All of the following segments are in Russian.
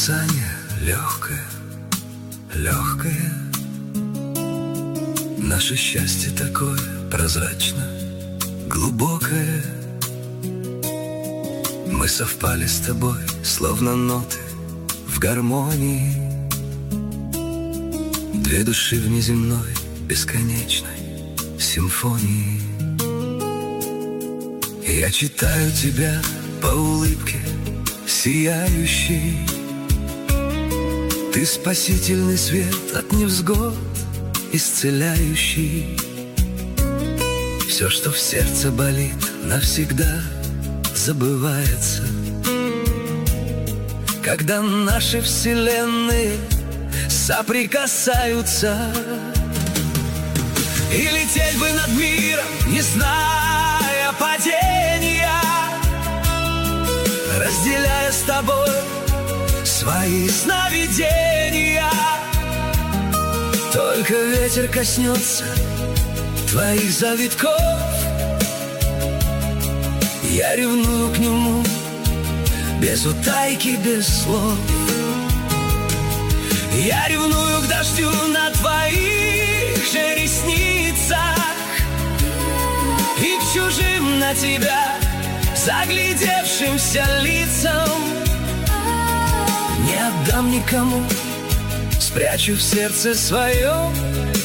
касание легкое, легкое. Наше счастье такое прозрачно, глубокое. Мы совпали с тобой, словно ноты в гармонии. Две души в неземной, бесконечной симфонии. Я читаю тебя по улыбке сияющей. Ты спасительный свет от невзгод, исцеляющий. Все, что в сердце болит, навсегда забывается, когда наши вселенные соприкасаются. И лететь бы над миром, не зная падения, разделяя с тобой свои сновидения. Только ветер коснется твоих завитков, я ревную к нему без утайки, без слов. Я ревную к дождю на твоих же ресницах и к чужим на тебя заглядевшимся лицам. Не отдам никому, спрячу в сердце своем.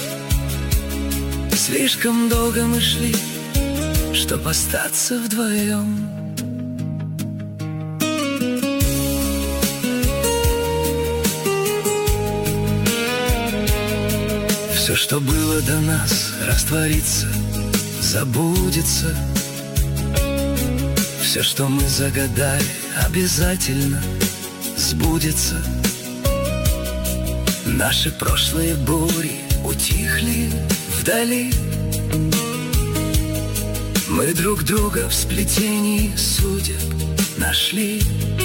Слишком долго мы шли, чтоб остаться вдвоем. Все, что было до нас, растворится, забудется. Все, что мы загадали, обязательно сбудется. Наши прошлые бури утихли вдали. Мы друг друга в сплетении судеб нашли.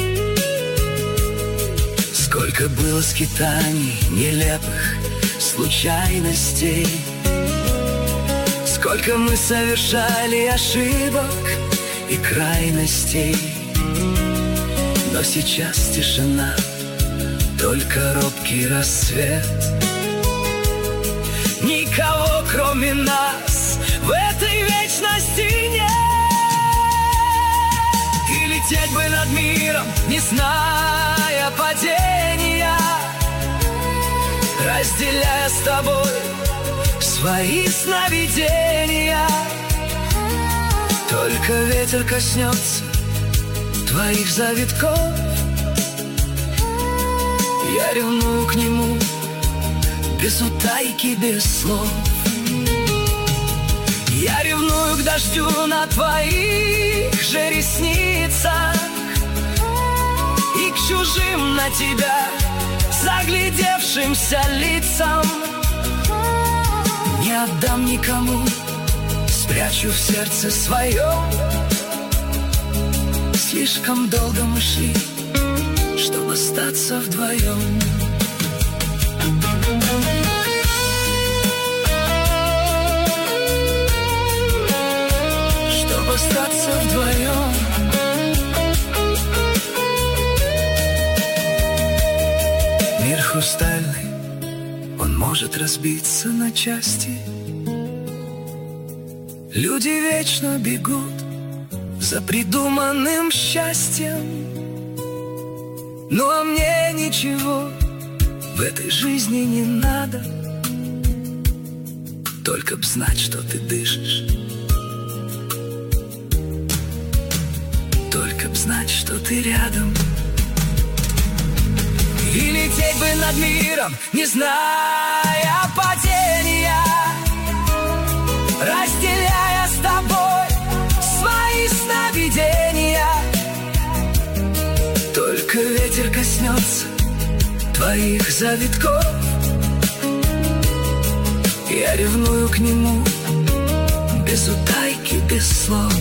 Сколько было скитаний, нелепых случайностей, сколько мы совершали ошибок и крайностей. Но сейчас тишина, только робкий рассвет. Никого, кроме нас, в этой вечности нет. И лететь бы над миром, не зная падения, разделяя с тобой свои сновидения. Только ветер коснется твоих завитков, я ревную к нему без утайки, без слов. Я ревную к дождю на твоих же ресницах и к чужим на тебя заглядевшимся лицам. Не отдам никому, спрячу в сердце своем. Слишком долго мы шли, чтобы остаться вдвоем. Чтобы остаться вдвоем. Мир хрустальный, он может разбиться на части. Люди вечно бегут за придуманным счастьем. Ну а мне ничего в этой жизни не надо, только б знать, что ты дышишь, только б знать, что ты рядом. И лететь бы над миром, не зная падения, разделяя с тобой свои сновидения. Только ветер коснется твоих завитков, я ревную к нему без утайки, без слов.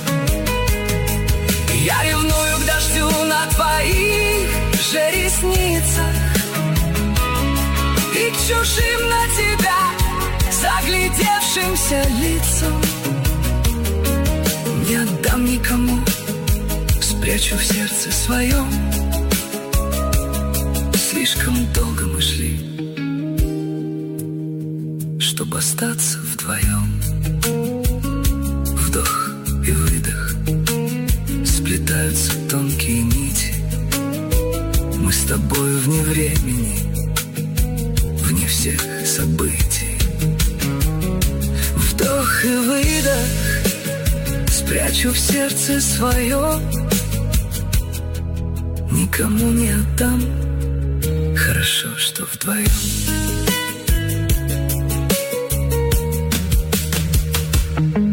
Я ревную к дождю на твоих же ресницах и к чужим на тебя заглядевшимся лицам. Не отдам никому, спрячу в сердце своем. Слишком долго мы шли, чтобы остаться вдвоем. Вдох и выдох, сплетаются тонкие нити. Мы с тобою вне времени, вне всех событий. Вдох и выдох, спрячу в сердце свое, никому не отдам. Хорошо, что вдвоем.